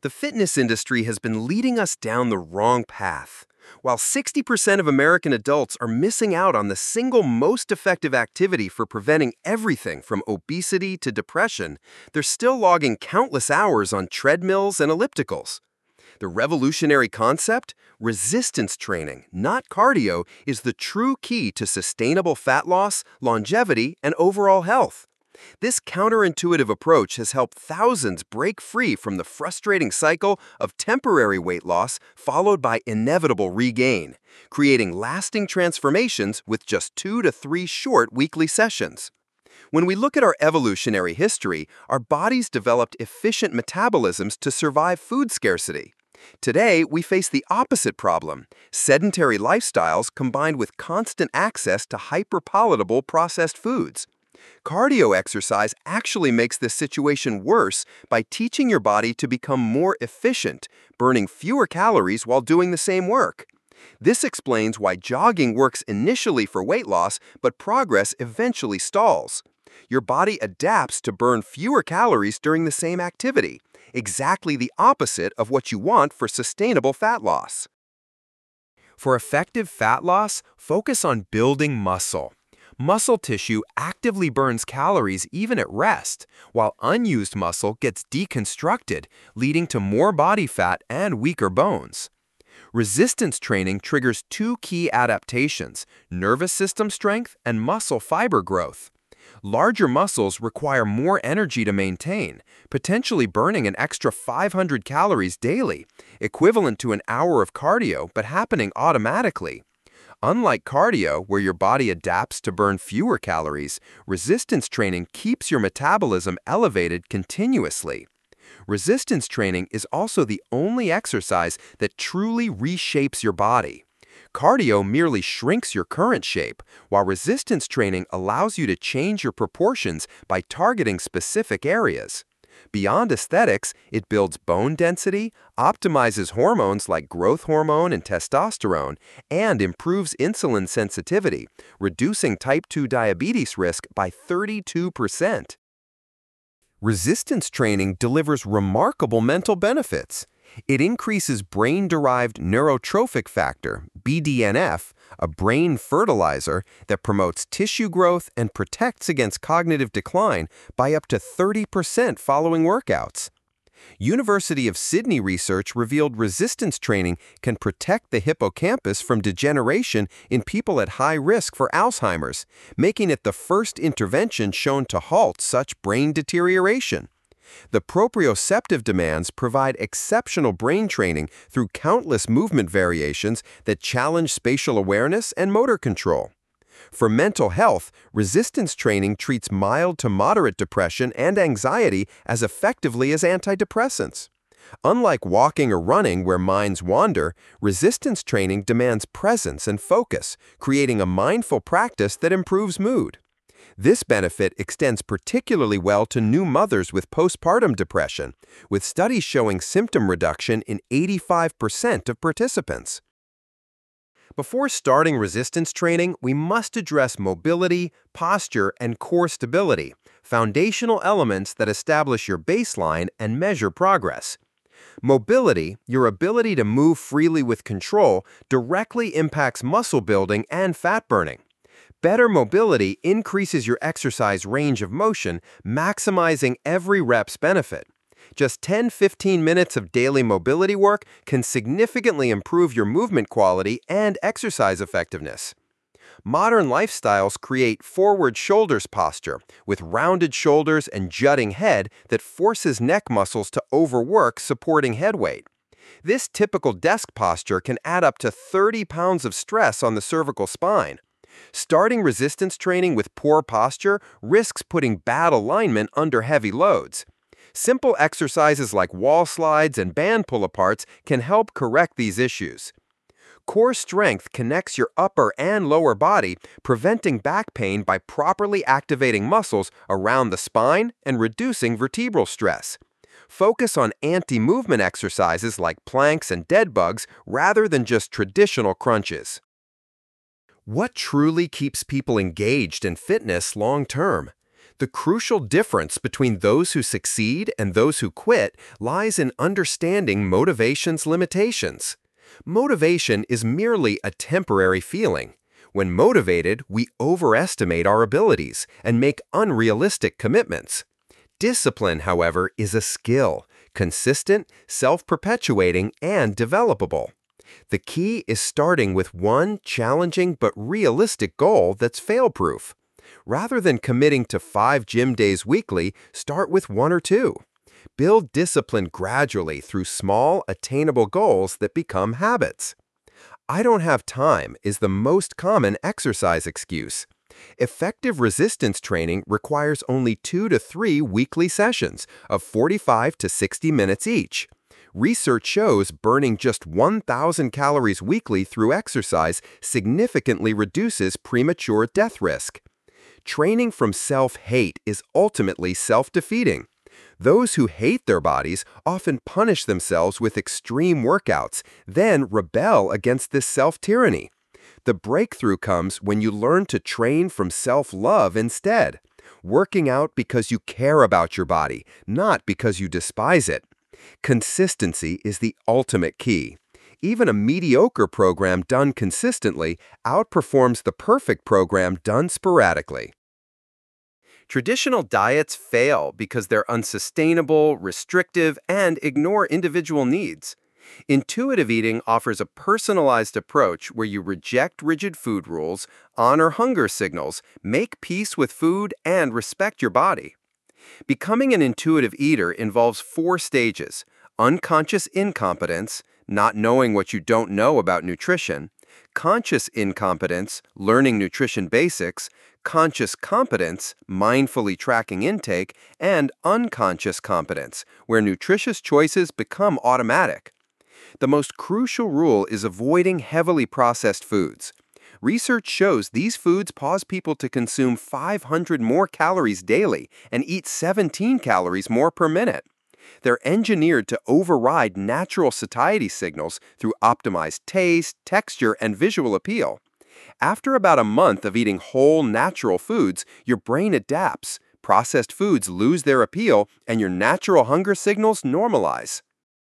The fitness industry has been leading us down the wrong path. While 60% of American adults are missing out on the single most effective activity for preventing everything from obesity to depression, they're still logging countless hours on treadmills and ellipticals. The revolutionary concept, resistance training, not cardio, is the true key to sustainable fat loss, longevity, and overall health. This counterintuitive approach has helped thousands break free from the frustrating cycle of temporary weight loss followed by inevitable regain, creating lasting transformations with just 2 to 3 short weekly sessions. When we look at our evolutionary history, our bodies developed efficient metabolisms to survive food scarcity. Today, we face the opposite problem: sedentary lifestyles combined with constant access to hyperpalatable processed foods. Cardio exercise actually makes this situation worse by teaching your body to become more efficient, burning fewer calories while doing the same work. This explains why jogging works initially for weight loss, but progress eventually stalls. Your body adapts to burn fewer calories during the same activity, exactly the opposite of what you want for sustainable fat loss. For effective fat loss, focus on building muscle. Muscle tissue actively burns calories even at rest, while unused muscle gets deconstructed, leading to more body fat and weaker bones. Resistance training triggers two key adaptations: nervous system strength and muscle fiber growth. Larger muscles require more energy to maintain, potentially burning an extra 500 calories daily, equivalent to an hour of cardio but happening automatically. Unlike cardio, where your body adapts to burn fewer calories, resistance training keeps your metabolism elevated continuously. Resistance training is also the only exercise that truly reshapes your body. Cardio merely shrinks your current shape, while resistance training allows you to change your proportions by targeting specific areas. Beyond aesthetics, it builds bone density, optimizes hormones like growth hormone and testosterone, and improves insulin sensitivity, reducing type 2 diabetes risk by 32%. Resistance training delivers remarkable mental benefits. It increases brain-derived neurotrophic factor, BDNF, a brain fertilizer that promotes tissue growth and protects against cognitive decline by up to 30% following workouts. University of Sydney research revealed resistance training can protect the hippocampus from degeneration in people at high risk for Alzheimer's, making it the first intervention shown to halt such brain deterioration. The proprioceptive demands provide exceptional brain training through countless movement variations that challenge spatial awareness and motor control. For mental health, resistance training treats mild to moderate depression and anxiety as effectively as antidepressants. Unlike walking or running where minds wander, resistance training demands presence and focus, creating a mindful practice that improves mood. This benefit extends particularly well to new mothers with postpartum depression, with studies showing symptom reduction in 85% of participants. Before starting resistance training, we must address mobility, posture, and core stability, foundational elements that establish your baseline and measure progress. Mobility, your ability to move freely with control, directly impacts muscle building and fat burning. Better mobility increases your exercise range of motion, maximizing every rep's benefit. Just 10-15 minutes of daily mobility work can significantly improve your movement quality and exercise effectiveness. Modern lifestyles create forward shoulders posture, with rounded shoulders and jutting head that forces neck muscles to overwork supporting head weight. This typical desk posture can add up to 30 pounds of stress on the cervical spine. Starting resistance training with poor posture risks putting bad alignment under heavy loads. Simple exercises like wall slides and band pull-aparts can help correct these issues. Core strength connects your upper and lower body, preventing back pain by properly activating muscles around the spine and reducing vertebral stress. Focus on anti-movement exercises like planks and dead bugs rather than just traditional crunches. What truly keeps people engaged in fitness long-term? The crucial difference between those who succeed and those who quit lies in understanding motivation's limitations. Motivation is merely a temporary feeling. When motivated, we overestimate our abilities and make unrealistic commitments. Discipline, however, is a skill, consistent, self-perpetuating, and developable. The key is starting with one challenging but realistic goal that's fail-proof. Rather than committing to 5 gym days weekly, start with 1 or 2. Build discipline gradually through small, attainable goals that become habits. "I don't have time" is the most common exercise excuse. Effective resistance training requires only 2 to 3 weekly sessions of 45 to 60 minutes each. Research shows burning just 1,000 calories weekly through exercise significantly reduces premature death risk. Training from self-hate is ultimately self-defeating. Those who hate their bodies often punish themselves with extreme workouts, then rebel against this self-tyranny. The breakthrough comes when you learn to train from self-love instead, working out because you care about your body, not because you despise it. Consistency is the ultimate key. Even a mediocre program done consistently outperforms the perfect program done sporadically. Traditional diets fail because they're unsustainable, restrictive, and ignore individual needs. Intuitive eating offers a personalized approach where you reject rigid food rules, honor hunger signals, make peace with food, and respect your body. Becoming an intuitive eater involves 4 stages: unconscious incompetence, not knowing what you don't know about nutrition; conscious incompetence, learning nutrition basics; conscious competence, mindfully tracking intake; and unconscious competence, where nutritious choices become automatic. The most crucial rule is avoiding heavily processed foods. Research shows these foods cause people to consume 500 more calories daily and eat 17 calories more per minute. They're engineered to override natural satiety signals through optimized taste, texture, and visual appeal. After about a month of eating whole, natural foods, your brain adapts, processed foods lose their appeal, and your natural hunger signals normalize.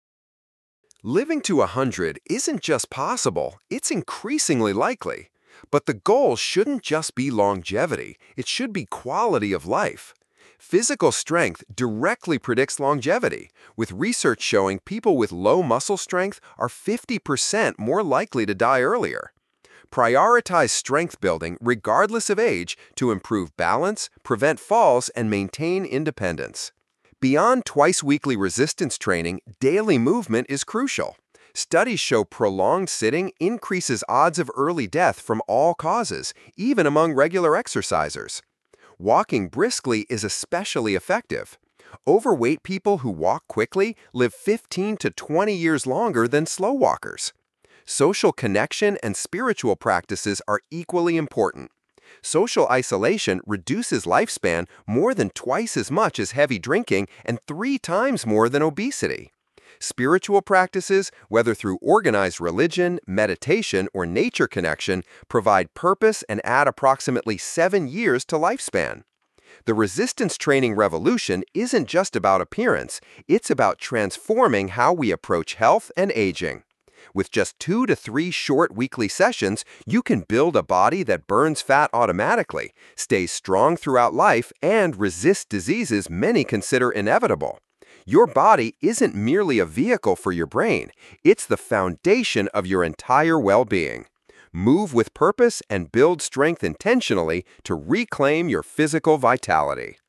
Living to 100 isn't just possible, it's increasingly likely. But the goal shouldn't just be longevity, it should be quality of life. Physical strength directly predicts longevity, with research showing people with low muscle strength are 50% more likely to die earlier. Prioritize strength building regardless of age to improve balance, prevent falls, and maintain independence. Beyond twice-weekly resistance training, daily movement is crucial. Studies show prolonged sitting increases odds of early death from all causes, even among regular exercisers. Walking briskly is especially effective. Overweight people who walk quickly live 15 to 20 years longer than slow walkers. Social connection and spiritual practices are equally important. Social isolation reduces lifespan more than twice as much as heavy drinking and 3 times more than obesity. Spiritual practices, whether through organized religion, meditation, or nature connection, provide purpose and add approximately 7 years to lifespan. The resistance training revolution isn't just about appearance, it's about transforming how we approach health and aging. With just 2 to 3 short weekly sessions, you can build a body that burns fat automatically, stays strong throughout life, and resists diseases many consider inevitable. Your body isn't merely a vehicle for your brain, it's the foundation of your entire well-being. Move with purpose and build strength intentionally to reclaim your physical vitality.